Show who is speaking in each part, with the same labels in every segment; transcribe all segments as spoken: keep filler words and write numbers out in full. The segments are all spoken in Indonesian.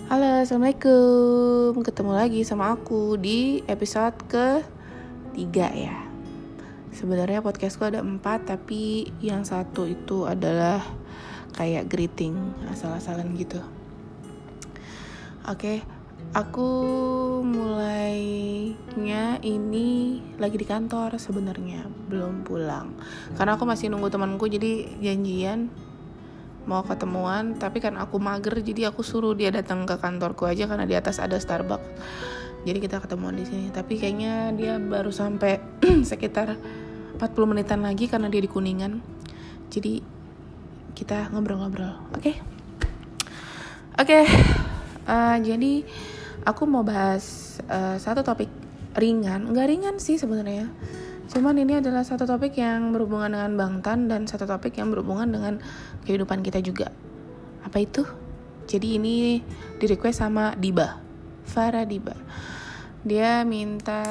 Speaker 1: Halo, assalamualaikum. Ketemu lagi sama aku di episode ketiga ya. Sebenarnya podcastku ada empat, tapi yang satu itu adalah kayak greeting asal-asalan gitu. Oke, aku mulainya ini lagi di kantor sebenarnya, belum pulang. Karena aku masih nunggu temanku, jadi janjian mau ketemuan, tapi kan aku mager, jadi aku suruh dia datang ke kantorku aja karena di atas ada Starbucks. Jadi kita ketemuan di sini. Tapi kayaknya dia baru sampai sekitar empat puluh menitan lagi karena dia di Kuningan. Jadi kita ngobrol-ngobrol. Oke. Okay? Oke. Okay. Uh, jadi aku mau bahas uh, satu topik ringan. Enggak ringan sih sebenarnya. Cuman ini adalah satu topik yang berhubungan dengan Bangtan dan satu topik yang berhubungan dengan kehidupan kita juga. Apa itu? Jadi ini di request sama Diba, Farah Diba. Dia minta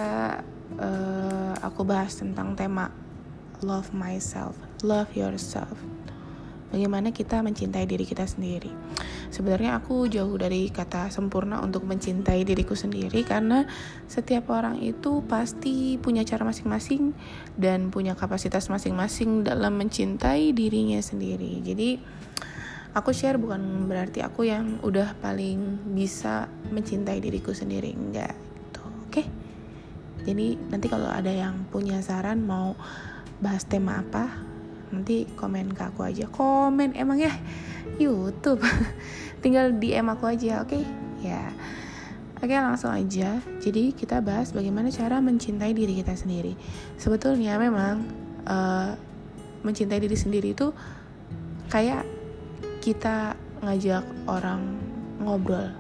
Speaker 1: uh, aku bahas tentang tema love myself, love yourself. Bagaimana kita mencintai diri kita sendiri. Sebenarnya aku jauh dari kata sempurna untuk mencintai diriku sendiri, karena setiap orang itu pasti punya cara masing-masing dan punya kapasitas masing-masing dalam mencintai dirinya sendiri. Jadi aku share bukan berarti aku yang udah paling bisa mencintai diriku sendiri, enggak gitu. Oke. Jadi nanti kalau ada yang punya saran mau bahas tema apa, nanti komen ke aku aja. Komen emang ya YouTube. Tinggal D M aku aja, oke? Okay? Ya. Oke, okay, langsung aja. Jadi kita bahas bagaimana cara mencintai diri kita sendiri. Sebetulnya memang uh, mencintai diri sendiri itu kayak kita ngajak orang ngobrol.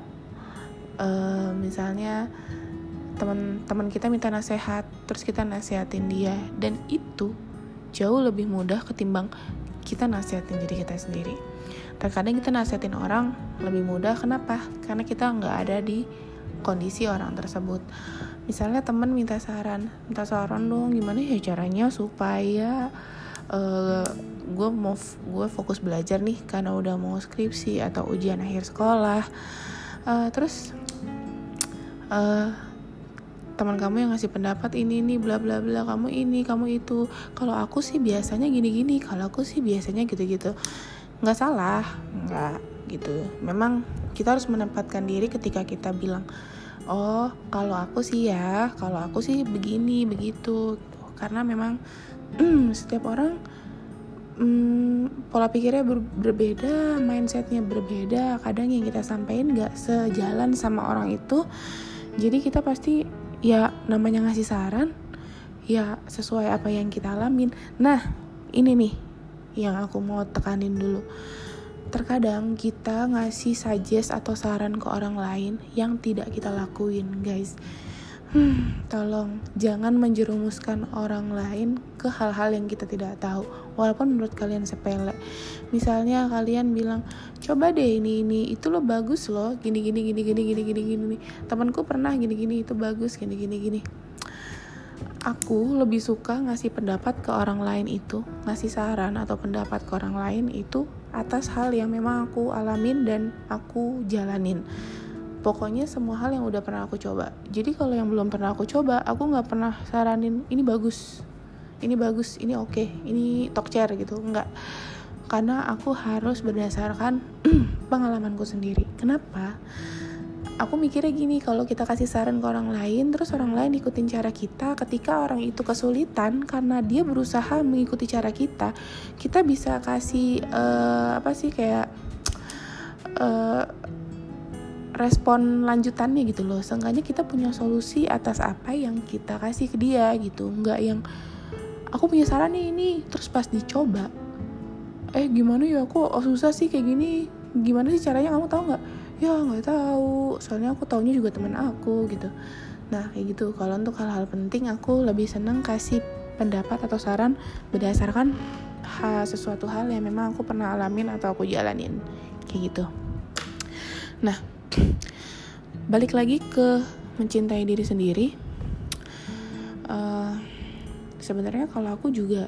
Speaker 1: Uh, misalnya teman-teman kita minta nasihat, terus kita nasihatin dia, dan itu jauh lebih mudah ketimbang kita nasihatin diri kita sendiri. Terkadang kita nasihatin orang lebih mudah, kenapa? Karena kita nggak ada di kondisi orang tersebut. Misalnya teman minta saran, minta saran dong, gimana ya caranya supaya uh, gue mau gue fokus belajar nih karena udah mau skripsi atau ujian akhir sekolah. Uh, terus uh, teman kamu yang ngasih pendapat ini nih bla bla bla, kamu ini kamu itu, kalau aku sih biasanya gini gini, kalau aku sih biasanya gitu gitu. Nggak salah, nggak gitu. Memang kita harus menempatkan diri ketika kita bilang, oh kalau aku sih ya, kalau aku sih begini begitu. Karena memang hmm, setiap orang hmm, pola pikirnya ber- berbeda, mindsetnya berbeda. Kadang yang kita sampaikan nggak sejalan sama orang itu. Jadi kita pasti ya namanya ngasih saran, ya sesuai apa yang kita alamin. Nah ini nih yang aku mau tekanin dulu. Terkadang kita ngasih suggest atau saran ke orang lain yang tidak kita lakuin, guys. Hmm, tolong jangan menjerumuskan orang lain ke hal-hal yang kita tidak tahu, walaupun menurut kalian sepele. Misalnya kalian bilang, coba deh ini ini itu lo bagus loh, gini gini gini gini gini gini gini. Temanku pernah gini gini itu bagus gini gini gini. Aku lebih suka ngasih pendapat ke orang lain itu, ngasih saran atau pendapat ke orang lain itu atas hal yang memang aku alamin dan aku jalanin. Pokoknya semua hal yang udah pernah aku coba. Jadi kalau yang belum pernah aku coba, aku gak pernah saranin ini bagus, ini bagus, ini oke, okay, ini talk chair gitu, enggak. Karena aku harus berdasarkan pengalamanku sendiri. Kenapa? Aku mikirnya gini, kalau kita kasih saran ke orang lain, terus orang lain ikutin cara kita, ketika orang itu kesulitan karena dia berusaha mengikuti cara kita, kita bisa kasih uh, apa sih kayak uh, respon lanjutannya gitu loh. Seenggaknya kita punya solusi atas apa yang kita kasih ke dia gitu. Enggak yang aku punya saran nih ini, terus pas dicoba, eh gimana ya, kok oh, susah sih kayak gini, gimana sih caranya, kamu tahu nggak? Ya nggak tahu, soalnya aku taunya juga teman aku gitu. Nah kayak gitu. Kalau untuk hal-hal penting aku lebih seneng kasih pendapat atau saran berdasarkan ha, sesuatu hal yang memang aku pernah alamin atau aku jalanin kayak gitu. Nah balik lagi ke mencintai diri sendiri. Uh, sebenarnya kalau aku juga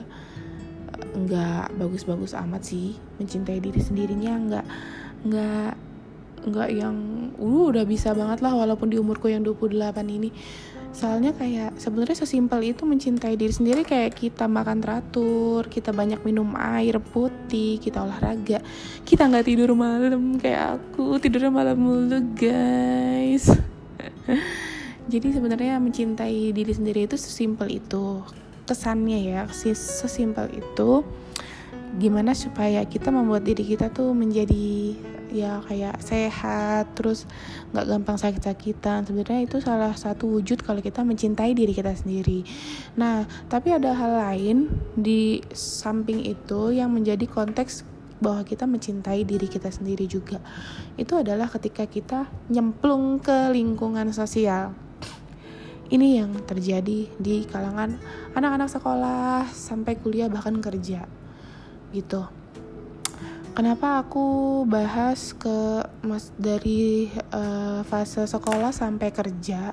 Speaker 1: nggak bagus-bagus amat sih mencintai diri sendirinya, nggak nggak nggak yang uh, udah bisa banget lah walaupun di umurku yang dua puluh delapan ini. Soalnya kayak sebenarnya sesimpel itu mencintai diri sendiri, kayak kita makan teratur, kita banyak minum air putih, kita olahraga, kita nggak tidur malam kayak aku tidurnya malam mulu guys. Jadi sebenarnya mencintai diri sendiri itu sesimpel itu kesannya ya, sesimpel itu. Gimana supaya kita membuat diri kita tuh menjadi ya kayak sehat, terus nggak gampang sakit-sakitan. Sebenarnya itu salah satu wujud kalau kita mencintai diri kita sendiri. Nah, tapi ada hal lain di samping itu yang menjadi konteks bahwa kita mencintai diri kita sendiri juga. Itu adalah ketika kita nyemplung ke lingkungan sosial. Ini yang terjadi di kalangan anak-anak sekolah sampai kuliah bahkan kerja gitu. Kenapa aku bahas ke mas dari uh, fase sekolah sampai kerja?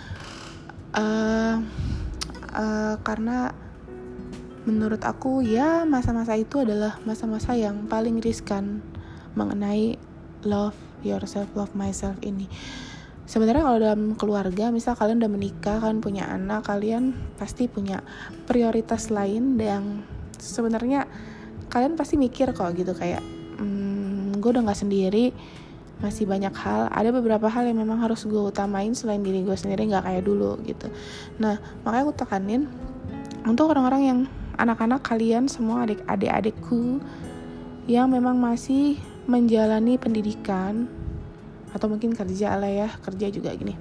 Speaker 1: Uh, uh, karena menurut aku ya masa-masa itu adalah masa-masa yang paling riskan mengenai love yourself, love myself ini. Sebenarnya kalau dalam keluarga, misal kalian udah menikah, kalian punya anak, kalian pasti punya prioritas lain yang sebenarnya kalian pasti mikir kok gitu, kayak hmm, gue udah gak sendiri, masih banyak hal, ada beberapa hal yang memang harus gue utamain selain diri gue sendiri, gak kayak dulu gitu. Nah, makanya aku tekanin untuk orang-orang yang anak-anak kalian semua, adik-adik-adikku yang memang masih menjalani pendidikan atau mungkin kerja lah ya, kerja juga gini.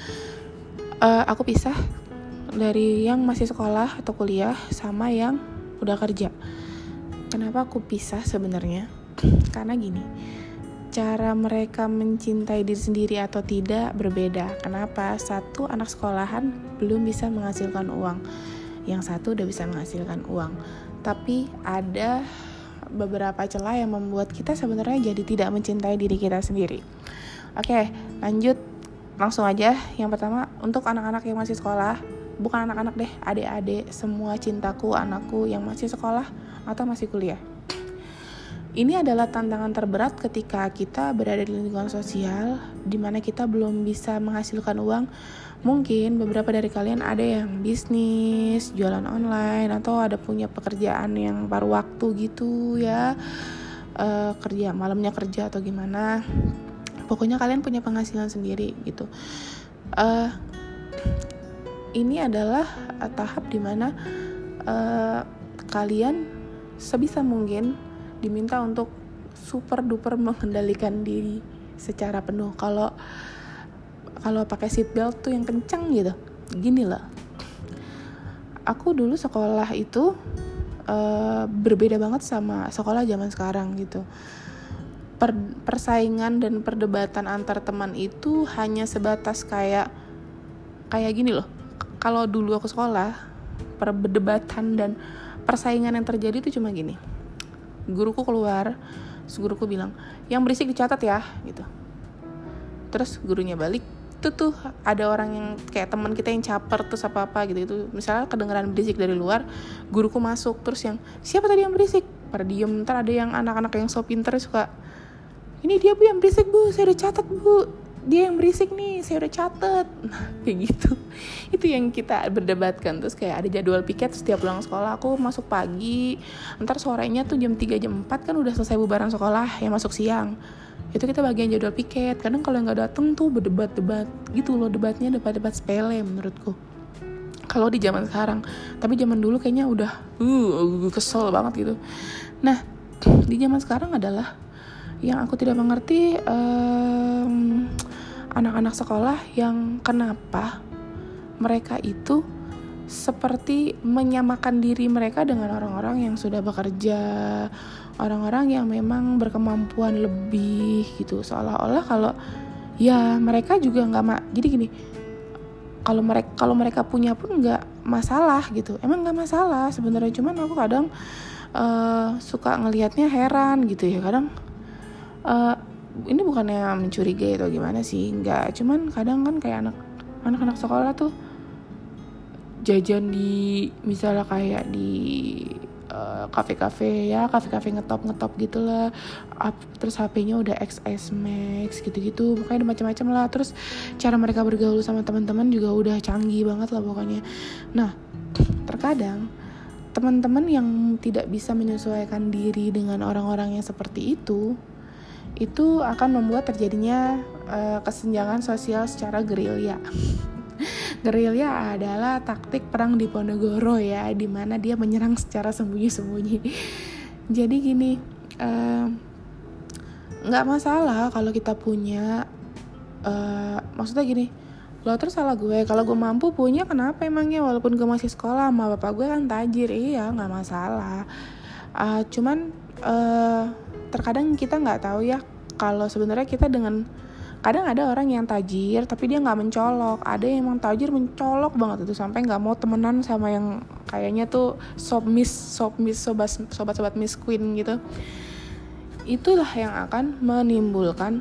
Speaker 1: Uh, aku pisah dari yang masih sekolah atau kuliah sama yang udah kerja. Kenapa aku pisah sebenarnya? Karena gini, cara mereka mencintai diri sendiri atau tidak berbeda. Kenapa? Satu, anak sekolahan belum bisa menghasilkan uang, yang satu udah bisa menghasilkan uang. Tapi ada beberapa celah yang membuat kita sebenarnya jadi tidak mencintai diri kita sendiri. Oke, lanjut langsung aja. Yang pertama, untuk anak-anak yang masih sekolah, bukan anak-anak deh, adik-adik, semua cintaku, anakku yang masih sekolah atau masih kuliah. Ini adalah tantangan terberat ketika kita berada di lingkungan sosial di mana kita belum bisa menghasilkan uang. Mungkin beberapa dari kalian ada yang bisnis, jualan online, atau ada punya pekerjaan yang paruh waktu gitu ya, e, kerja malamnya kerja atau gimana. Pokoknya kalian punya penghasilan sendiri gitu. Uh, ini adalah uh, tahap dimana uh, kalian sebisa mungkin diminta untuk super duper mengendalikan diri secara penuh. Kalau kalau pakai seat belt tuh yang kencang gitu. Gini lah. Aku dulu sekolah itu uh, berbeda banget sama sekolah zaman sekarang gitu. Per, persaingan dan perdebatan antar teman itu hanya sebatas kayak kayak gini loh. Kalau dulu aku sekolah, perdebatan dan persaingan yang terjadi itu cuma gini. Guruku keluar, guruku bilang, "Yang berisik dicatat ya," gitu. Terus gurunya balik, itu tuh ada orang yang kayak teman kita yang caper terus apa-apa gitu itu. Misalnya kedengeran berisik dari luar, guruku masuk terus yang, "Siapa tadi yang berisik?" Pada diem. Ntar ada yang anak-anak yang so pinter suka, "Ini dia bu yang berisik bu, saya udah catat bu, dia yang berisik nih, saya udah catat." Nah kayak gitu, itu yang kita berdebatkan. Terus kayak ada jadwal piket setiap pulang sekolah. Aku masuk pagi, ntar sorenya tuh jam tiga jam empat kan udah selesai bubaran sekolah yang masuk siang. Itu kita bagian jadwal piket. Kadang kalau yang gak dateng tuh berdebat-debat gitu loh. Debatnya debat-debat sepele menurutku kalau di zaman sekarang. Tapi zaman dulu kayaknya udah uh, kesel banget gitu. Nah di zaman sekarang adalah yang aku tidak mengerti, um, anak-anak sekolah yang kenapa mereka itu seperti menyamakan diri mereka dengan orang-orang yang sudah bekerja, orang-orang yang memang berkemampuan lebih gitu, seolah-olah kalau ya mereka juga nggak ma- jadi gini, kalau mereka kalau mereka punya pun nggak masalah gitu. Emang nggak masalah sebenarnya, cuman aku kadang uh, suka ngelihatnya heran gitu ya. Kadang Uh, ini bukannya mencurigai atau gimana sih, enggak, cuman kadang kan kayak anak anak-anak sekolah tuh jajan di misalnya kayak di uh, kafe-kafe ya, kafe-kafe ngetop-ngetop gitulah. Terus H P-nya udah X S Max gitu-gitu, pokoknya ada macam-macam lah. Terus cara mereka bergaul sama teman-teman juga udah canggih banget lah pokoknya. Nah, terkadang teman-teman yang tidak bisa menyesuaikan diri dengan orang-orang yang seperti itu, itu akan membuat terjadinya uh, kesenjangan sosial secara gerilya. Gerilya adalah taktik perang Diponegoro ya, di mana dia menyerang secara sembunyi-sembunyi. Jadi gini, nggak uh, masalah kalau kita punya, uh, maksudnya gini, lo terus salah gue, kalau gue mampu punya kenapa emangnya, walaupun gue masih sekolah, sama bapak gue kan tajir, iya nggak masalah. Uh, cuman uh, terkadang kita nggak tahu ya kalau sebenarnya kita dengan, kadang ada orang yang tajir tapi dia nggak mencolok, ada yang emang tajir mencolok banget itu sampai nggak mau temenan sama yang kayaknya tuh sob miss sob miss sobat sobat miskin gitu. Itulah yang akan menimbulkan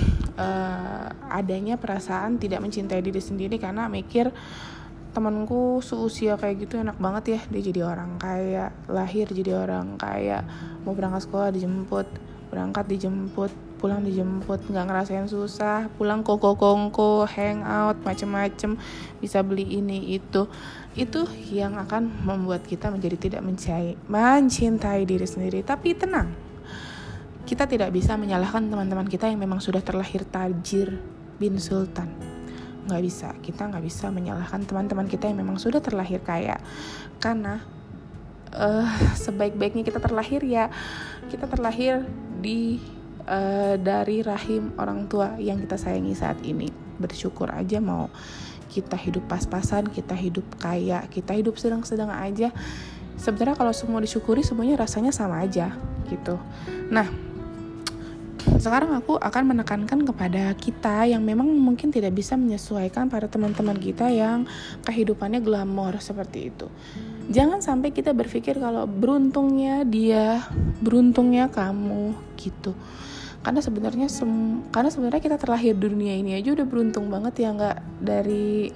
Speaker 1: uh, adanya perasaan tidak mencintai diri sendiri karena mikir, temanku seusia kayak gitu enak banget ya, dia jadi orang kaya, lahir jadi orang kaya, mau berangkat sekolah dijemput, berangkat dijemput, pulang dijemput, nggak ngerasain susah, pulang koko-kongko, hangout, macem-macem, bisa beli ini itu. Itu yang akan membuat kita menjadi tidak mencintai, mencintai diri sendiri. Tapi tenang, kita tidak bisa menyalahkan teman-teman kita yang memang sudah terlahir tajir bin sultan. Nggak bisa, kita nggak bisa menyalahkan teman-teman kita yang memang sudah terlahir kaya. Karena uh, sebaik-baiknya kita terlahir ya, kita terlahir di Uh, dari rahim orang tua yang kita sayangi saat ini. Bersyukur aja, mau kita hidup pas-pasan, kita hidup kaya, kita hidup sedang-sedang aja. Sebenarnya kalau semua disyukuri, semuanya rasanya sama aja gitu. Nah, sekarang aku akan menekankan kepada kita yang memang mungkin tidak bisa menyesuaikan pada teman-teman kita yang kehidupannya glamor seperti itu. Jangan sampai kita berpikir kalau beruntungnya dia, beruntungnya kamu gitu. Karena sebenarnya sem- karena sebenarnya kita terlahir di dunia ini aja udah beruntung banget ya, nggak dari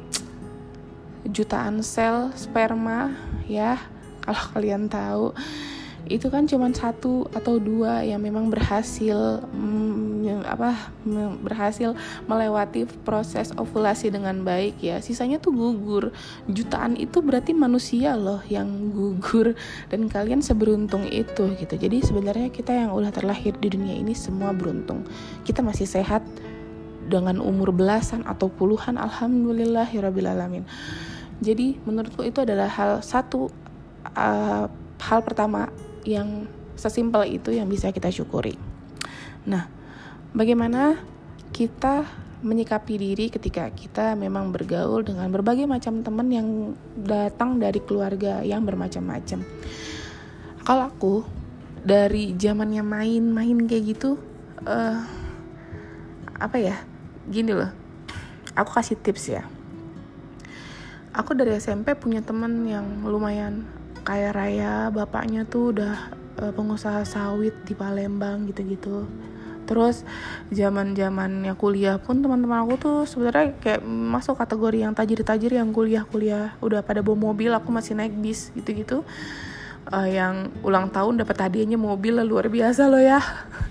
Speaker 1: jutaan sel sperma ya, kalau kalian tahu itu kan cuma satu atau dua yang memang berhasil mm, apa berhasil melewati proses ovulasi dengan baik ya, sisanya tuh gugur. Jutaan itu berarti manusia loh yang gugur, dan kalian seberuntung itu gitu. Jadi sebenarnya kita yang udah terlahir di dunia ini semua beruntung. Kita masih sehat dengan umur belasan atau puluhan, alhamdulillahirabbil alamin. Jadi menurutku itu adalah hal satu uh, hal pertama yang sesimpel itu yang bisa kita syukuri. Nah, bagaimana kita menyikapi diri ketika kita memang bergaul dengan berbagai macam teman yang datang dari keluarga yang bermacam-macam. Kalau aku dari zamannya main-main kayak gitu, uh, apa ya, gini loh, aku kasih tips ya. Aku dari S M P punya teman yang lumayan kaya raya, bapaknya tuh udah uh, pengusaha sawit di Palembang gitu-gitu. Terus zaman-zamannya kuliah pun teman-teman aku tuh sebenarnya kayak masuk kategori yang tajir-tajir yang kuliah-kuliah udah pada bawa mobil, aku masih naik bis gitu-gitu. Uh, yang ulang tahun dapat hadiahnya mobil lah, luar biasa loh ya.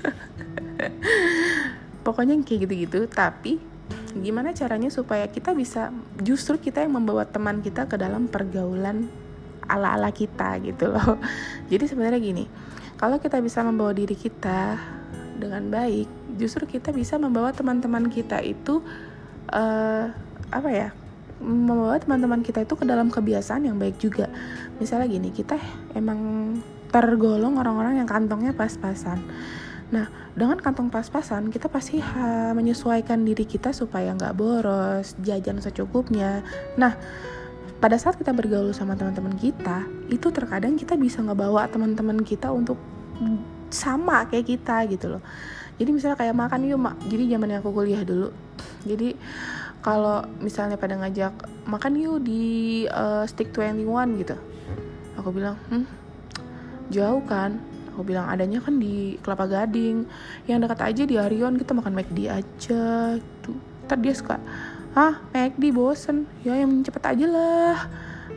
Speaker 1: Pokoknya kayak gitu-gitu. Tapi gimana caranya supaya kita bisa, justru kita yang membawa teman kita ke dalam pergaulan ala-ala kita gitu loh. Jadi sebenarnya gini, kalau kita bisa membawa diri kita dengan baik, justru kita bisa membawa teman-teman kita itu uh, apa ya, membawa teman-teman kita itu ke dalam kebiasaan yang baik juga. Misalnya gini, kita emang tergolong orang-orang yang kantongnya pas-pasan. Nah, dengan kantong pas-pasan, kita pasti ha, menyesuaikan diri kita supaya nggak boros, jajan secukupnya. Nah, pada saat kita bergaul sama teman-teman kita, itu terkadang kita bisa ngebawa teman-teman kita untuk sama kayak kita gitu loh. Jadi misalnya kayak makan yuk mak. Jadi zamannya aku kuliah dulu. Jadi kalau misalnya pada ngajak makan yuk di uh, Stick dua puluh satu gitu, aku bilang, hmm, jauh kan. Aku bilang adanya kan di Kelapa Gading, yang dekat aja di Arion, kita makan McD aja tuh. Ntar dia suka, hah McD bosen, ya yang cepet aja lah.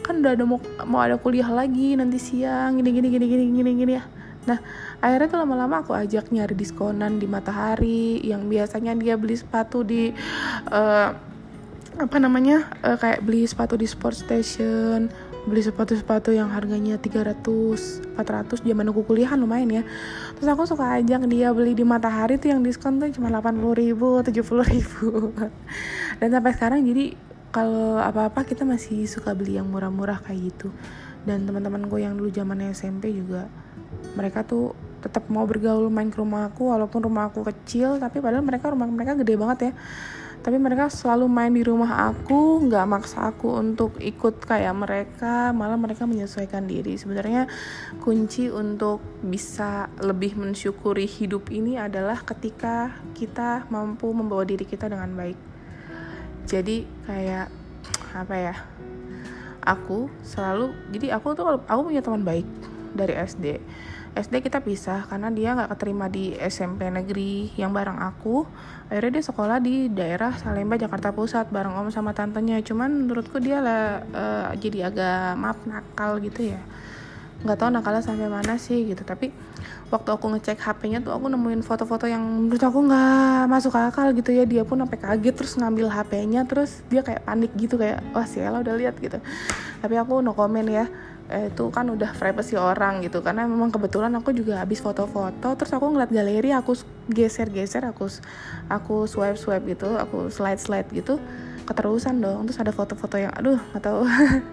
Speaker 1: kan udah ada mau, mau ada kuliah lagi nanti siang gini gini gini gini gini gini ya. Nah akhirnya tuh lama-lama aku ajak nyari diskonan di Matahari yang biasanya dia beli sepatu di uh, apa namanya uh, kayak beli sepatu di Sport Station, beli sepatu-sepatu yang harganya tiga ratus, empat ratus zaman aku kuliahan lumayan ya. Terus aku suka ajak dia beli di Matahari tuh yang diskon tuh cuma delapan puluh ribu, tujuh puluh ribu. Dan sampai sekarang jadi kalau apa-apa kita masih suka beli yang murah-murah kayak gitu. Dan teman-teman gue yang dulu zamannya S M P juga mereka tuh tetap mau bergaul main ke rumah aku walaupun rumah aku kecil, tapi padahal mereka rumah mereka gede banget ya. Tapi mereka selalu main di rumah aku, nggak maksa aku untuk ikut kayak mereka, malah mereka menyesuaikan diri. Sebenarnya kunci untuk bisa lebih mensyukuri hidup ini adalah ketika kita mampu membawa diri kita dengan baik. Jadi kayak apa ya? Aku selalu, jadi aku tuh aku punya teman baik dari S D. S D kita pisah karena dia nggak keterima di S M P negeri yang bareng aku. Akhirnya dia sekolah di daerah Salemba Jakarta Pusat bareng om sama tantenya. Cuman menurutku dia lah uh, jadi agak maaf nakal gitu ya. Nggak tahu nakalnya sampai mana sih gitu. Tapi waktu aku ngecek H P-nya tuh aku nemuin foto-foto yang menurut aku nggak masuk akal gitu ya. Dia pun sampai kaget terus ngambil H P-nya, terus dia kayak panik gitu kayak wah sialah udah lihat gitu. Tapi aku no comment ya. Eh, itu kan udah privacy orang gitu, karena memang kebetulan aku juga habis foto-foto terus aku ngeliat galeri, aku geser-geser, aku aku swipe-swipe gitu, aku slide-slide gitu, keterusan dong, terus ada foto-foto yang aduh nggak tahu.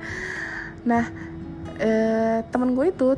Speaker 1: Nah eh, temen gue itu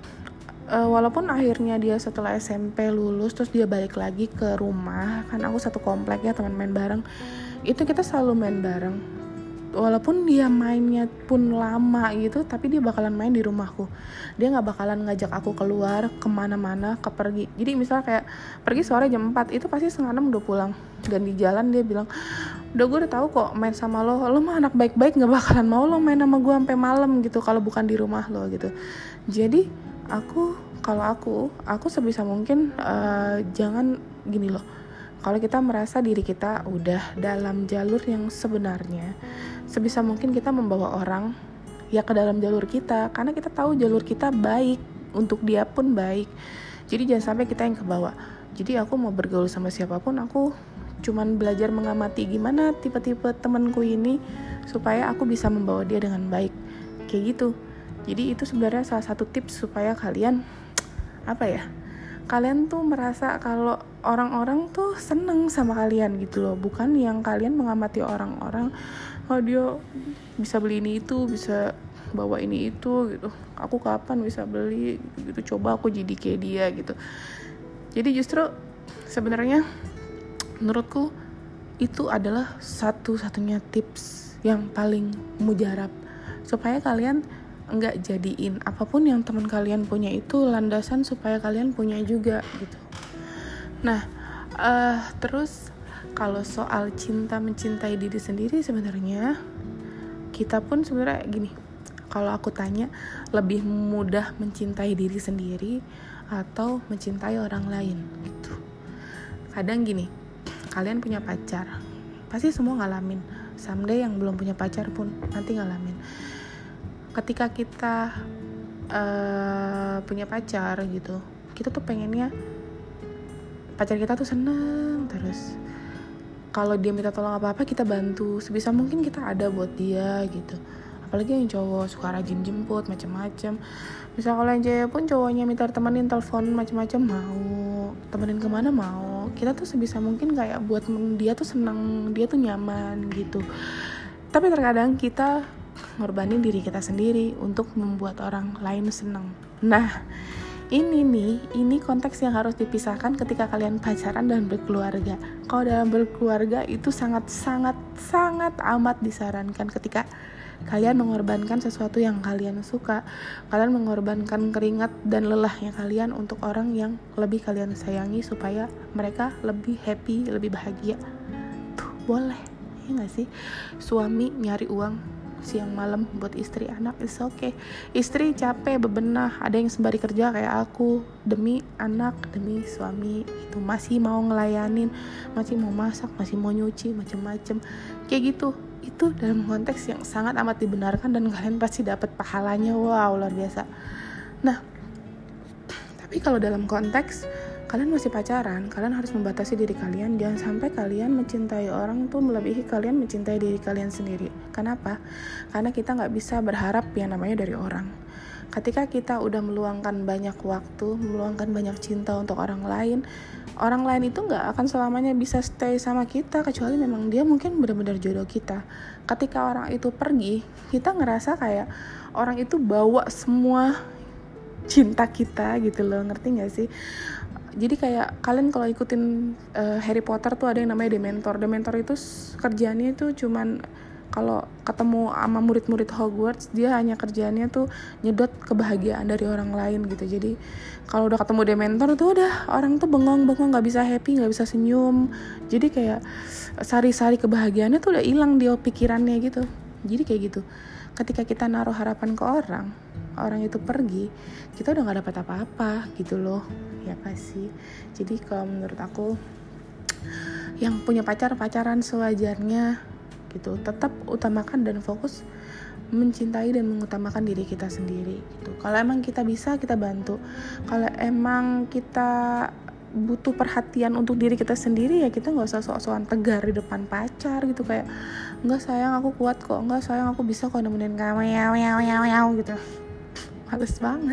Speaker 1: eh, walaupun akhirnya dia setelah S M P lulus terus dia balik lagi ke rumah, kan aku satu komplek ya teman main bareng, itu kita selalu main bareng. Walaupun dia mainnya pun lama gitu, tapi dia bakalan main di rumahku. Dia nggak bakalan ngajak aku keluar kemana-mana, ke pergi. Jadi misalnya kayak pergi sore jam empat, itu pasti setengah enam udah pulang. Dan di jalan dia bilang, udah gue udah tahu kok main sama lo, lo mah anak baik-baik, nggak bakalan mau lo main sama gue sampai malam gitu kalau bukan di rumah lo gitu. Jadi aku kalau aku aku sebisa mungkin uh, jangan gini loh. Kalau kita merasa diri kita udah dalam jalur yang sebenarnya, sebisa mungkin kita membawa orang ya ke dalam jalur kita, karena kita tahu jalur kita baik, untuk dia pun baik. Jadi jangan sampai kita yang kebawa. Jadi aku mau bergaul sama siapapun, aku cuman belajar mengamati gimana tipe-tipe temanku ini supaya aku bisa membawa dia dengan baik. Kayak gitu. Jadi itu sebenarnya salah satu tips supaya kalian apa ya? Kalian tuh merasa kalau orang-orang tuh seneng sama kalian gitu loh, bukan yang kalian mengamati orang-orang, oh dia bisa beli ini itu, bisa bawa ini itu gitu, aku kapan bisa beli gitu, coba aku jadi kayak dia gitu. Jadi justru sebenarnya menurutku itu adalah satu-satunya tips yang paling mujarab supaya kalian nggak jadiin apapun yang teman kalian punya itu landasan supaya kalian punya juga gitu. Nah uh, terus kalau soal cinta mencintai diri sendiri, sebenarnya kita pun sebenarnya gini, kalau aku tanya lebih mudah mencintai diri sendiri atau mencintai orang lain gitu. Kadang gini, kalian punya pacar, pasti semua ngalamin, someday yang belum punya pacar pun nanti ngalamin. Ketika kita uh, punya pacar gitu, kita tuh pengennya pacar kita tuh seneng terus. Kalau dia minta tolong apa-apa kita bantu, sebisa mungkin kita ada buat dia gitu. Apalagi yang cowok suka rajin jemput macam-macam. Misal kalau yang cewek pun cowoknya minta temenin telepon macam-macam mau, temenin kemana mau. Kita tuh sebisa mungkin kayak buat dia tuh seneng, dia tuh nyaman gitu. Tapi terkadang kita ngorbanin diri kita sendiri untuk membuat orang lain senang. Nah, ini nih, ini konteks yang harus dipisahkan ketika kalian pacaran dan berkeluarga. Kalau dalam berkeluarga itu sangat-sangat-sangat amat disarankan ketika kalian mengorbankan sesuatu yang kalian suka. Kalian mengorbankan keringat dan lelahnya kalian untuk orang yang lebih kalian sayangi supaya mereka lebih happy, lebih bahagia. Tuh, boleh. Ya gak sih? Suami nyari uang siang malam buat istri anak, it's okay. Istri capek bebenah, ada yang sembari kerja kayak aku demi anak, demi suami itu masih mau ngelayanin, masih mau masak, masih mau nyuci macem-macem kayak gitu. itu dalam konteks yang sangat amat dibenarkan dan kalian pasti dapat pahalanya, wow luar biasa. Nah, tapi kalau dalam konteks kalian masih pacaran, kalian harus membatasi diri kalian. Jangan sampai kalian mencintai orang tuh melebihi kalian mencintai diri kalian sendiri. Kenapa? Karena kita gak bisa berharap yang namanya dari orang. Ketika kita udah meluangkan banyak waktu, meluangkan banyak cinta untuk orang lain, orang lain itu gak akan selamanya bisa stay sama kita, kecuali memang dia mungkin benar-benar jodoh kita. Ketika orang itu pergi, kita ngerasa kayak orang itu bawa semua cinta kita gitu loh, ngerti gak sih? Jadi kayak kalian kalau ikutin uh, Harry Potter tuh ada yang namanya Dementor. Dementor itu kerjaannya tuh cuman kalau ketemu sama murid-murid Hogwarts, dia hanya kerjaannya tuh nyedot kebahagiaan dari orang lain gitu. Jadi kalau udah ketemu Dementor tuh udah orang tuh bengong-bengong, nggak bisa happy, nggak bisa senyum. Jadi kayak sari-sari kebahagiaannya tuh udah hilang di pikirannya gitu. Jadi kayak gitu. Ketika kita naruh harapan ke orang, orang itu pergi, kita udah nggak dapat apa-apa gitu loh, ya pasti. Jadi kalau menurut aku, yang punya pacar pacaran sewajarnya gitu, tetap utamakan dan fokus mencintai dan mengutamakan diri kita sendiri gitu. Kalau emang kita bisa, kita bantu. Kalau emang kita butuh perhatian untuk diri kita sendiri, ya kita nggak usah sok-sokan tegar di depan pacar gitu, kayak nggak sayang aku kuat kok, nggak sayang aku bisa kok nemenin kamu yaw yaw yaw yaw gitu. Males banget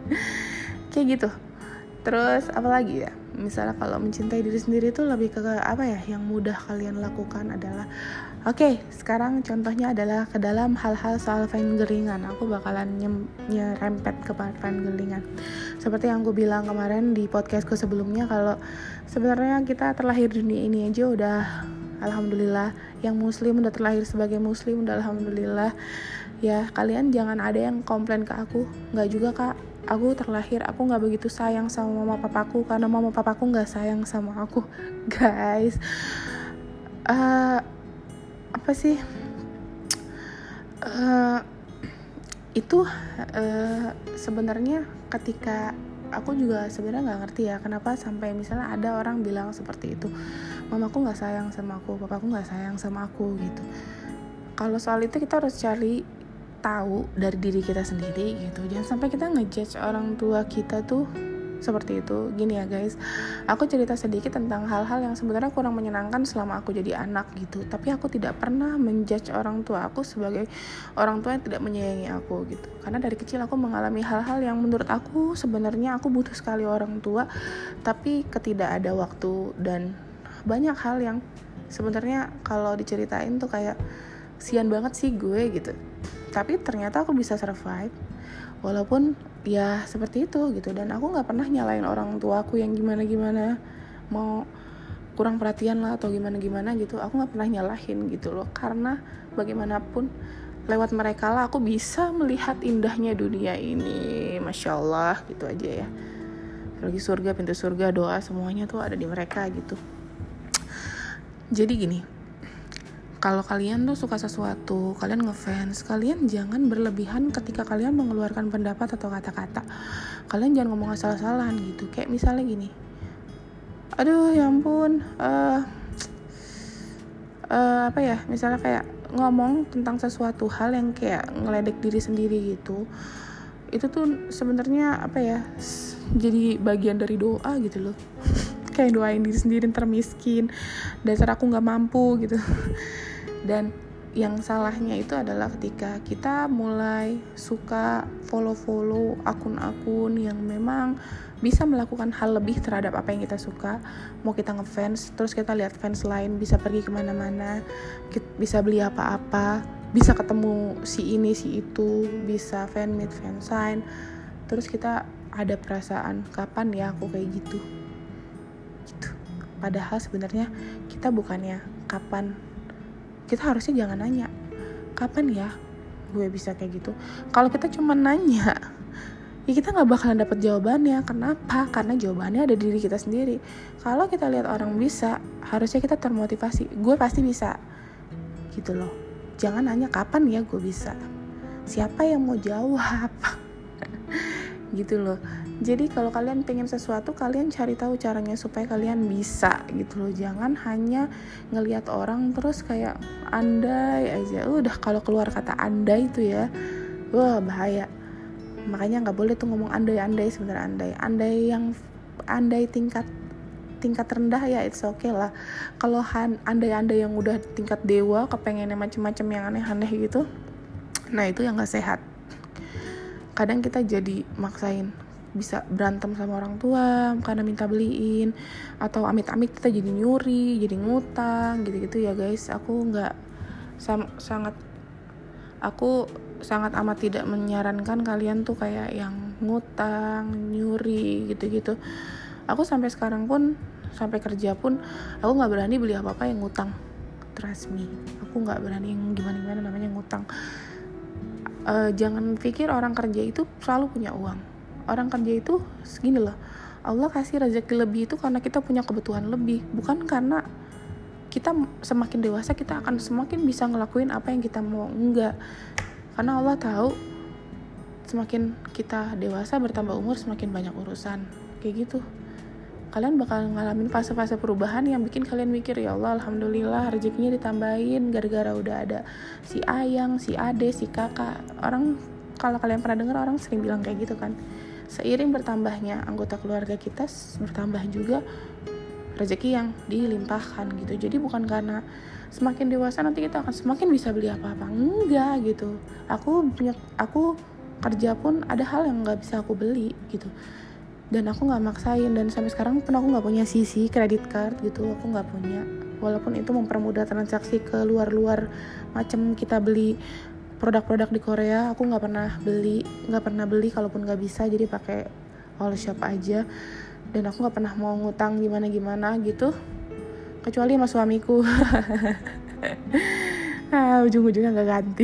Speaker 1: kayak gitu. Terus apalagi ya, misalnya kalau mencintai diri sendiri itu lebih ke apa ya, yang mudah kalian lakukan adalah, oke okay, sekarang contohnya adalah ke dalam hal-hal soal fangirlingan. Aku bakalan nyem- nyerempet ke fangirlingan seperti yang aku bilang kemarin di podcastku sebelumnya, kalau sebenarnya kita terlahir dunia ini aja udah alhamdulillah. Yang muslim udah terlahir sebagai muslim udah alhamdulillah. Ya kalian jangan ada yang komplain ke aku, nggak juga kak, aku terlahir aku nggak begitu sayang sama mama papaku karena mama papaku nggak sayang sama aku. Guys, uh, apa sih uh, itu uh, sebenarnya ketika aku juga sebenarnya nggak ngerti ya kenapa sampai misalnya ada orang bilang seperti itu, mamaku nggak sayang sama aku, papaku nggak sayang sama aku gitu. Kalau soal itu kita harus cari tahu dari diri kita sendiri gitu. Jangan sampai kita ngejudge orang tua kita tuh seperti itu. Gini ya guys, aku cerita sedikit tentang hal-hal yang sebenarnya kurang menyenangkan selama aku jadi anak gitu. Tapi aku tidak pernah menjudge orang tua aku sebagai orang tua yang tidak menyayangi aku gitu. Karena dari kecil aku mengalami hal-hal yang menurut aku sebenarnya aku butuh sekali orang tua, tapi ketidak ada waktu dan banyak hal yang sebenarnya kalau diceritain tuh kayak sian banget sih gue gitu. Tapi ternyata aku bisa survive walaupun ya seperti itu gitu. Dan aku gak pernah nyalain orang tua aku yang gimana-gimana, mau kurang perhatian lah atau gimana-gimana gitu, aku gak pernah nyalahin gitu loh. Karena bagaimanapun lewat mereka lah aku bisa melihat indahnya dunia ini. Masya Allah gitu aja ya. Lagi surga, pintu surga, doa semuanya tuh ada di mereka gitu. Jadi gini, kalau kalian tuh suka sesuatu, kalian ngefans, kalian jangan berlebihan ketika kalian mengeluarkan pendapat atau kata-kata. Kalian jangan ngomong asal-asalan gitu. Kayak misalnya gini, aduh ya ampun, uh, uh, apa ya, misalnya kayak ngomong tentang sesuatu hal yang kayak ngeledek diri sendiri gitu. Itu tuh sebenarnya apa ya, jadi bagian dari doa gitu loh. Kayak doain diri sendiri ntar miskin, dasar aku gak mampu gitu. Dan yang salahnya itu adalah ketika kita mulai suka follow-follow akun-akun yang memang bisa melakukan hal lebih terhadap apa yang kita suka. Mau kita ngefans, terus kita lihat fans lain bisa pergi kemana-mana, bisa beli apa-apa, bisa ketemu si ini si itu, bisa fan meet, fan sign. Terus kita ada perasaan, kapan ya aku kayak gitu gitu. Padahal sebenarnya kita bukannya kapan, kita harusnya jangan nanya kapan ya gue bisa kayak gitu. Kalau kita cuma nanya, ya kita nggak bakalan dapet jawabannya. Kenapa? Karena jawabannya ada di diri kita sendiri. Kalau kita lihat orang bisa, harusnya kita termotivasi, gue pasti bisa gitu loh. Jangan nanya kapan ya gue bisa, siapa yang mau jawab gitu loh. Jadi kalau kalian pengen sesuatu, kalian cari tahu caranya supaya kalian bisa gitu loh. Jangan hanya ngelihat orang terus kayak andai aja. Udah kalau keluar kata andai itu ya, wah bahaya. Makanya nggak boleh tuh ngomong andai-andai. Sebenarnya andai, andai yang andai tingkat tingkat rendah ya it's okay lah. Kalau andai-andai yang udah tingkat dewa, kepengennya macem-macem yang aneh-aneh gitu, nah itu yang nggak sehat. Kadang kita jadi maksain bisa berantem sama orang tua karena minta beliin, atau amit-amit kita jadi nyuri, jadi ngutang gitu-gitu ya guys. Aku nggak sam- sangat aku sangat amat tidak menyarankan kalian tuh kayak yang ngutang, nyuri gitu-gitu. Aku sampai sekarang pun, sampai kerja pun, aku nggak berani beli apa-apa yang ngutang. Trust me, aku nggak berani yang gimana-gimana namanya ngutang. Uh, jangan pikir orang kerja itu selalu punya uang. Orang kerja itu segini loh, Allah kasih rezeki lebih itu karena kita punya kebutuhan lebih, bukan karena kita semakin dewasa kita akan semakin bisa ngelakuin apa yang kita mau. Enggak, karena Allah tahu semakin kita dewasa bertambah umur semakin banyak urusan kayak gitu. Kalian bakal ngalamin fase-fase perubahan yang bikin kalian mikir, ya Allah alhamdulillah rezekinya ditambahin gara-gara udah ada si ayang, si ade, si kakak. Orang, kalau kalian pernah dengar orang sering bilang kayak gitu kan, seiring bertambahnya anggota keluarga kita bertambah juga rezeki yang dilimpahkan gitu. Jadi bukan karena semakin dewasa nanti kita akan semakin bisa beli apa-apa, enggak gitu. Aku punya, aku kerja pun ada hal yang nggak bisa aku beli gitu, dan aku nggak maksain. Dan sampai sekarang pun aku nggak punya C C credit card gitu, aku nggak punya. Walaupun itu mempermudah transaksi ke luar-luar macam kita beli produk-produk di Korea, aku nggak pernah beli, nggak pernah beli kalaupun nggak bisa, jadi pakai all shop aja. Dan aku nggak pernah mau ngutang gimana-gimana gitu, kecuali sama suamiku. Ah, ujung-ujungnya nggak ganti.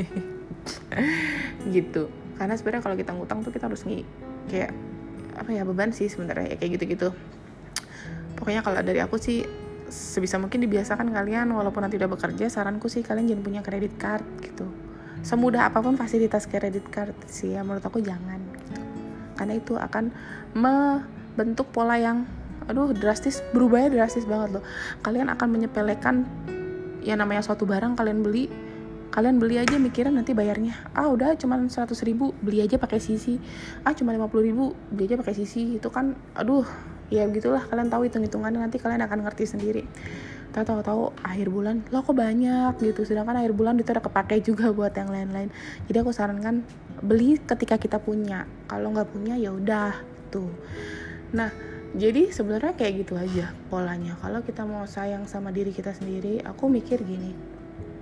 Speaker 1: Gitu. Karena sebenarnya kalau kita ngutang tuh kita harus nih kayak apa ya, beban sih sebenarnya ya, kayak gitu-gitu. Pokoknya kalau dari aku sih sebisa mungkin dibiasakan kalian, walaupun nanti udah bekerja, saranku sih kalian jangan punya credit card gitu. Semudah apapun fasilitas credit card sih ya, menurut aku jangan gitu. Karena itu akan membentuk pola yang aduh drastis, berubahnya drastis banget loh. Kalian akan menyepelekan yang namanya suatu barang kalian beli. Kalian beli aja mikirin nanti bayarnya, ah udah cuma seratus ribu, beli aja pakai sisi. Ah cuma lima puluh ribu, beli aja pakai sisi. Itu kan aduh, ya begitulah, kalian tahu hitung-hitungannya, nanti kalian akan ngerti sendiri. Tahu-tahu akhir bulan lo kok banyak gitu, sedangkan akhir bulan itu udah kepake juga buat yang lain-lain. Jadi aku sarankan beli ketika kita punya, kalau nggak punya ya udah tuh. Nah jadi sebenarnya kayak gitu aja polanya. Kalau kita mau sayang sama diri kita sendiri, aku mikir gini,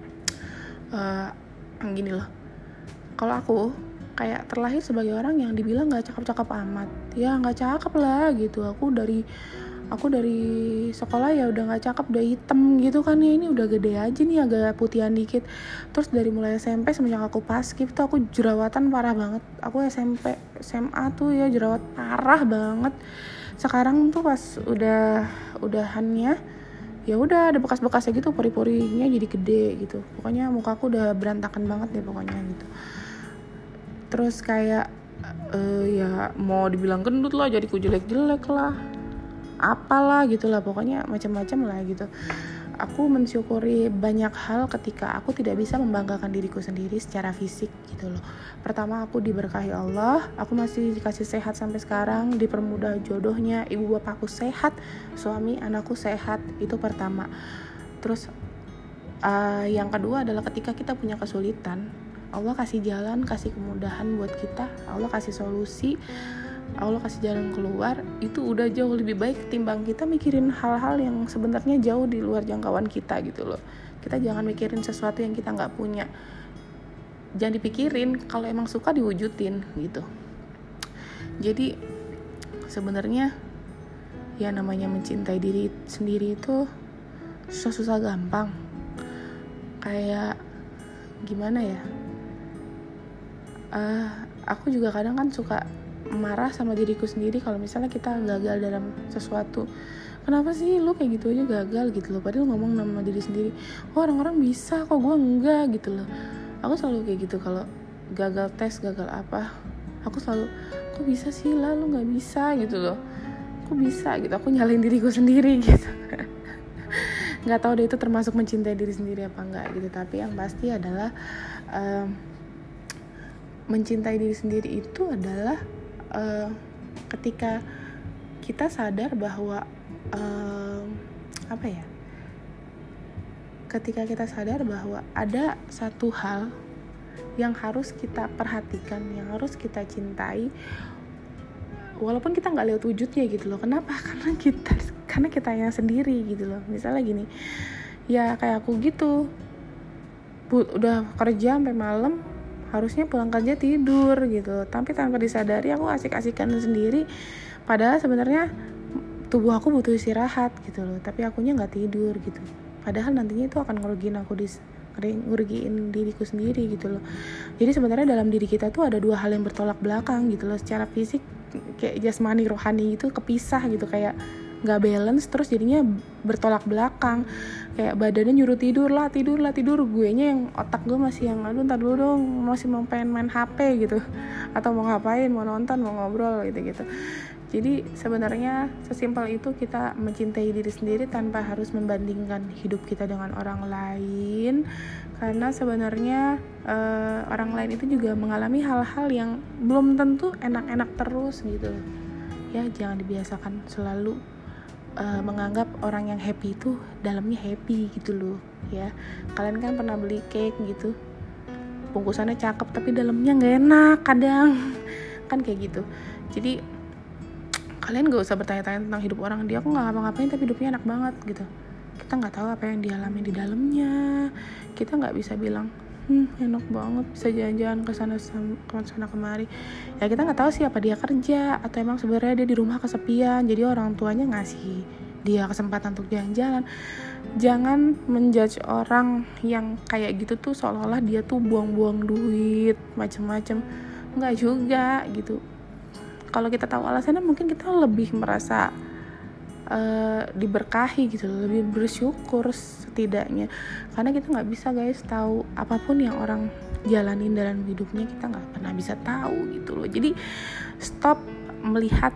Speaker 1: Uh, gini loh, kalau aku kayak terlahir sebagai orang yang dibilang nggak cakep-cakep amat, ya nggak cakep lah gitu. Aku dari aku dari sekolah ya udah nggak cakep, udah hitam gitu kan ya, ini udah gede aja nih agak putihan dikit. Terus dari mulai S M P semenjak aku paskib tuh aku jerawatan parah banget. Aku S M P S M A tuh ya jerawat parah banget. Sekarang tuh pas udah udahannya ya udah ada bekas-bekasnya gitu, pori-porinya jadi gede gitu. Pokoknya muka aku udah berantakan banget deh pokoknya gitu. Terus kayak uh, ya mau dibilang gendut lah, jadiku jelek-jelek lah, apalah gitulah, pokoknya macam-macam lah gitu. Aku mensyukuri banyak hal ketika aku tidak bisa membanggakan diriku sendiri secara fisik gitu loh. Pertama, aku diberkahi Allah, aku masih dikasih sehat sampai sekarang, dipermudah jodohnya, ibu bapakku sehat, suami anakku sehat, itu pertama. Terus uh, yang kedua adalah ketika kita punya kesulitan, Allah kasih jalan, kasih kemudahan buat kita, Allah kasih solusi, Allah kasih jalan keluar. Itu udah jauh lebih baik ketimbang kita mikirin hal-hal yang sebenarnya jauh di luar jangkauan kita gitu loh. Kita jangan mikirin sesuatu yang kita gak punya. Jangan dipikirin, kalau emang suka diwujudin gitu. Jadi sebenarnya ya namanya mencintai diri sendiri itu susah-susah gampang. Kayak gimana ya, uh, aku juga kadang kan suka marah sama diriku sendiri kalau misalnya kita gagal dalam sesuatu. Kenapa sih lu kayak gitu aja gagal gitu loh, padahal ngomong sama diri sendiri, oh orang-orang bisa kok, gue enggak gitu loh. Aku selalu kayak gitu kalau gagal tes, gagal apa, aku selalu, kok kok bisa sih lah lu nggak bisa gitu loh, kok bisa gitu, aku nyalain diriku sendiri gitu. Nggak tahu deh itu termasuk mencintai diri sendiri apa enggak gitu, tapi yang pasti adalah um, mencintai diri sendiri itu adalah uh, ketika kita sadar bahwa um, apa ya ketika kita sadar bahwa ada satu hal yang harus kita perhatikan, yang harus kita cintai, walaupun kita nggak lihat wujudnya gitu loh. Kenapa? Karena kita karena kita yang sendiri gitu loh. Misalnya gini, ya kayak aku gitu, Bu, udah kerja sampai malam, harusnya pulang kerja tidur gitu, tapi tanpa disadari aku asik-asikan sendiri, padahal sebenarnya tubuh aku butuh istirahat gitu loh, tapi akunya nggak tidur gitu. Padahal nantinya itu akan ngerugiin aku di ngerugiin diriku sendiri gitu loh. Jadi sebenarnya dalam diri kita tuh ada dua hal yang bertolak belakang gitu loh. Secara fisik kayak jasmani rohani itu kepisah gitu, kayak nggak balance, terus jadinya bertolak belakang. Kayak badannya nyuruh tidur lah, tidur lah, tidur. Guenya yang otak gue masih yang aduh ntar dulu dong, masih mau pengen main H P gitu, atau mau ngapain, mau nonton, mau ngobrol gitu-gitu. Jadi sebenarnya sesimpel itu kita mencintai diri sendiri tanpa harus membandingkan hidup kita dengan orang lain, karena sebenarnya uh, orang lain itu juga mengalami hal-hal yang belum tentu enak-enak terus gitu. Ya jangan dibiasakan selalu uh, menganggap orang yang happy itu dalamnya happy gitu loh ya. Kalian kan pernah beli cake gitu, bungkusannya cakep tapi dalamnya nggak enak kadang kan kayak gitu. Jadi kalian gak usah bertanya-tanya tentang hidup orang, dia aku nggak ngapa-ngapain tapi hidupnya enak banget gitu. Kita nggak tahu apa yang dialami di dalamnya. Kita nggak bisa bilang hmm enak banget bisa jalan-jalan ke sana ke sana kemari. Ya kita nggak tahu sih apa dia kerja atau emang sebenarnya dia di rumah kesepian, jadi orang tuanya ngasih dia kesempatan untuk jalan-jalan. Jangan menjudge orang yang kayak gitu tuh seolah-olah dia tuh buang-buang duit macem-macem. Nggak juga gitu. Kalau kita tahu alasannya mungkin kita lebih merasa uh, diberkahi gitu, lebih bersyukur setidaknya. Karena kita nggak bisa guys tahu apapun yang orang jalanin dalam hidupnya, kita nggak pernah bisa tahu gitu loh. Jadi stop melihat,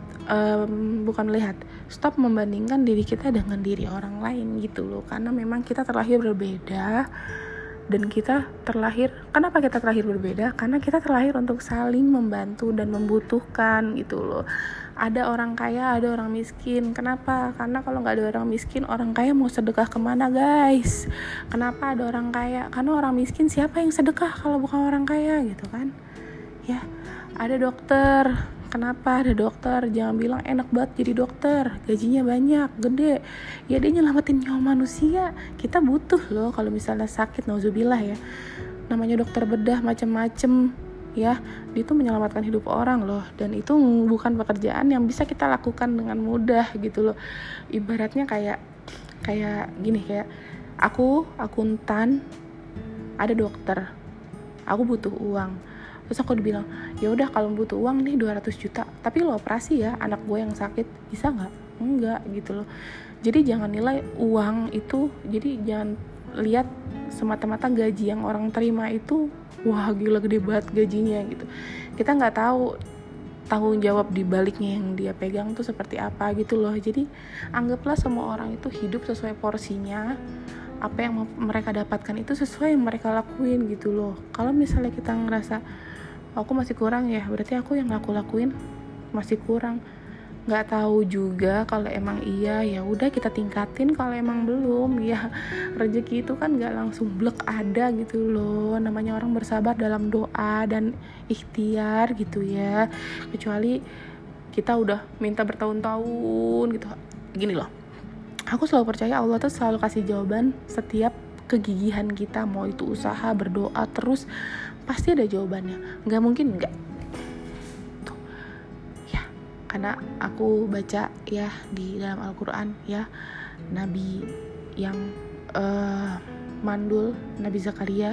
Speaker 1: um, bukan melihat, stop membandingkan diri kita dengan diri orang lain gitu loh. Karena memang kita terlahir berbeda. Dan kita terlahir, kenapa kita terlahir berbeda? Karena kita terlahir untuk saling membantu dan membutuhkan gitu loh. Ada orang kaya, ada orang miskin. Kenapa? Karena kalau nggak ada orang miskin, orang kaya mau sedekah kemana guys? Kenapa ada orang kaya? Karena orang miskin siapa yang sedekah kalau bukan orang kaya gitu kan? Ya, ada dokter. Kenapa ada dokter? Jangan bilang enak banget jadi dokter, gajinya banyak, gede. Ya dia nyelamatin nyawa manusia. Kita butuh loh kalau misalnya sakit, nauzubillah ya. Namanya dokter bedah macem-macem ya. Dia tuh menyelamatkan hidup orang loh. Dan itu bukan pekerjaan yang bisa kita lakukan dengan mudah gitu loh. Ibaratnya kayak kayak gini, kayak aku akuntan, ada dokter, aku butuh uang. Terus aku dibilang, ya udah kalau butuh uang nih dua ratus juta, tapi lo operasi ya anak gue yang sakit, bisa nggak? Enggak gitu loh. Jadi jangan nilai uang itu, jadi jangan lihat semata-mata gaji yang orang terima itu, wah gila gede banget gajinya gitu. Kita nggak tahu tanggung jawab di baliknya yang dia pegang tuh seperti apa gitu loh. Jadi anggaplah semua orang itu hidup sesuai porsinya. Apa yang mereka dapatkan itu sesuai yang mereka lakuin gitu loh. Kalau misalnya kita ngerasa aku masih kurang ya, berarti aku yang aku lakuin masih kurang. Nggak tahu juga kalau emang iya, ya udah kita tingkatin. Kalau emang belum, ya rezeki itu kan nggak langsung blek ada gitu loh. Namanya orang bersabar dalam doa dan ikhtiar gitu ya. Kecuali kita udah minta bertahun-tahun gitu. Gini loh, aku selalu percaya Allah tuh selalu kasih jawaban setiap kegigihan kita. Mau itu usaha, berdoa terus, pasti ada jawabannya. Nggak mungkin nggak. Tuh. Ya, karena aku baca ya di dalam Al-Quran ya, Nabi yang uh, mandul, Nabi Zakaria,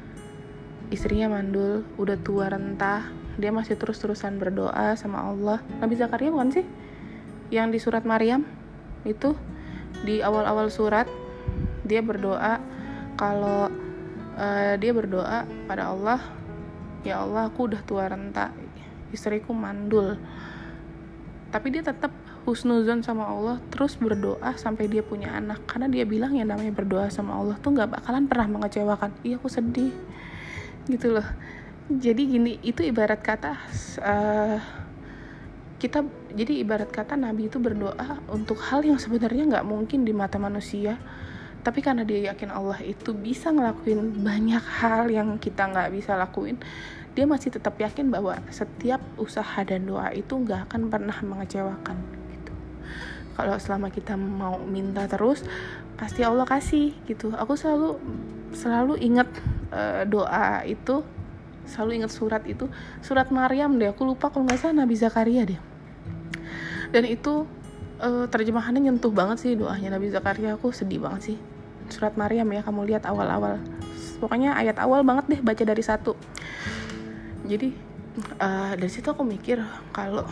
Speaker 1: istrinya mandul, udah tua renta, dia masih terus-terusan berdoa sama Allah. Nabi Zakaria bukan sih? Yang di surat Maryam itu, di awal-awal surat dia berdoa kalau uh, dia berdoa pada Allah, ya Allah aku udah tua renta, istriku mandul, tapi dia tetap husnuzon sama Allah, terus berdoa sampai dia punya anak, karena dia bilang yang namanya berdoa sama Allah tuh nggak bakalan pernah mengecewakan. Iya, aku sedih gitu loh. Jadi gini, itu ibarat kata uh, kita, jadi ibarat kata Nabi itu berdoa untuk hal yang sebenarnya nggak mungkin di mata manusia, tapi karena dia yakin Allah itu bisa ngelakuin banyak hal yang kita nggak bisa lakuin, dia masih tetap yakin bahwa setiap usaha dan doa itu nggak akan pernah mengecewakan gitu. Kalau selama kita mau minta terus, pasti Allah kasih gitu. Aku selalu selalu ingat uh, doa itu, selalu ingat surat itu, surat Maryam deh, aku lupa kalau nggak salah Nabi Zakaria deh. Dan itu uh, terjemahannya nyentuh banget sih doanya Nabi Zakaria, aku sedih banget sih. Surat Maryam ya, kamu lihat awal-awal, pokoknya ayat awal banget deh, baca dari satu. Jadi uh, dari situ aku mikir kalau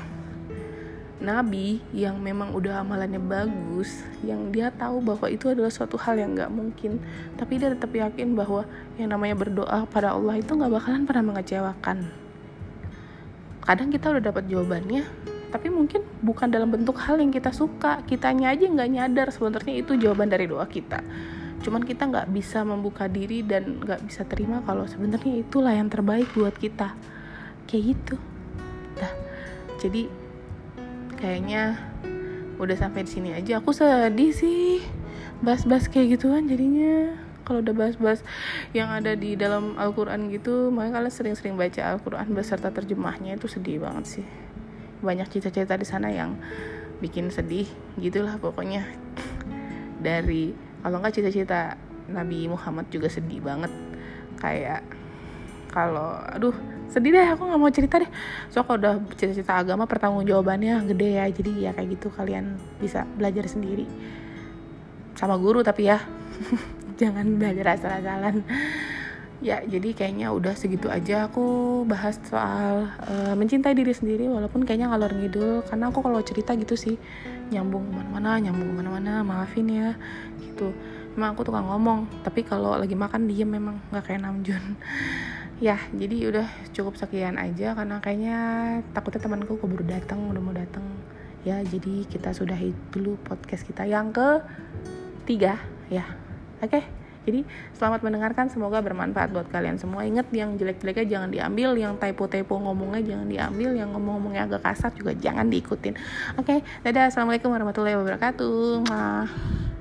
Speaker 1: Nabi yang memang udah amalannya bagus, yang dia tahu bahwa itu adalah suatu hal yang nggak mungkin, tapi dia tetap yakin bahwa yang namanya berdoa pada Allah itu nggak bakalan pernah mengecewakan. Kadang kita udah dapat jawabannya, tapi mungkin bukan dalam bentuk hal yang kita suka, kitanya aja nggak nyadar sebenarnya itu jawaban dari doa kita. Cuman kita nggak bisa membuka diri dan nggak bisa terima kalau sebenarnya itulah yang terbaik buat kita, kayak gitu. Nah, jadi kayaknya udah sampai di sini aja. Aku sedih sih bahas-bahas kayak gituan jadinya. Kalau udah bahas-bahas yang ada di dalam Al-Quran gitu, makanya kalian sering-sering baca Al-Quran beserta terjemahnya, itu sedih banget sih. Banyak cerita-cerita di sana yang bikin sedih gitulah pokoknya. Dari kalau nggak cerita-cerita Nabi Muhammad juga sedih banget, kayak kalau aduh sedih deh, aku nggak mau cerita deh. So kalau udah cerita-cerita agama pertanggung jawabannya gede ya, jadi ya kayak gitu kalian bisa belajar sendiri sama guru tapi ya jangan belajar asal-asalan. Ya jadi kayaknya udah segitu aja aku bahas soal uh, mencintai diri sendiri, walaupun kayaknya ngalor ngidul, karena aku kalau cerita gitu sih nyambung kemana-mana, nyambung kemana-mana, maafin ya gitu. Emang aku tukang ngomong, tapi kalau lagi makan diem memang nggak kayak Namjoon. Ya jadi udah cukup sekian aja, karena kayaknya takutnya temanku keburu datang, udah mau datang. Ya jadi kita sudahi dulu podcast kita yang ketiga ya. Oke okay? Jadi selamat mendengarkan, semoga bermanfaat buat kalian semua. Ingat, yang jelek-jeleknya jangan diambil, yang typo-typo ngomongnya jangan diambil, yang ngomong-ngomongnya agak kasar juga jangan diikutin. Oke, dadah, assalamualaikum warahmatullahi wabarakatuh. Mwah.